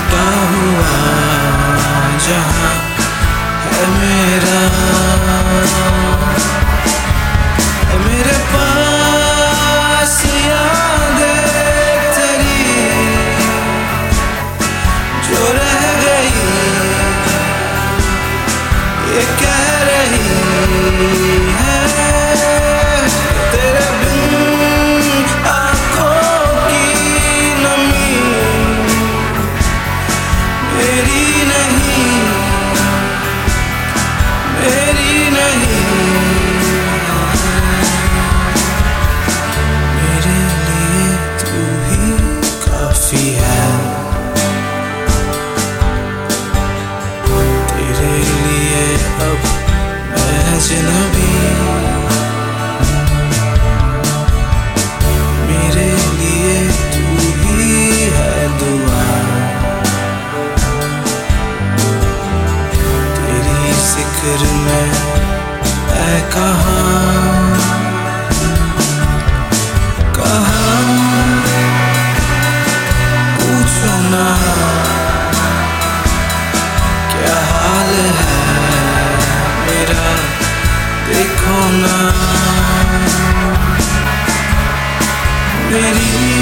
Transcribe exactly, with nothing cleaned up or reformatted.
छुपा हुआ जहां है मेरा, है मेरे पास यादें तेरी जो रह गई, ये कह रही है तेरे बिन आँखों की नमी मेरी नहीं, मेरी नहीं। मेरे लिए तू ही काफी है, तेरे लिए अब मैं अजनबी, मेरे लिए तू ही है दुआ, तेरी जिक्र में मैं कहाँ कहाँ पूछो ना क्या हाल है मेरा, देखो ना मेरी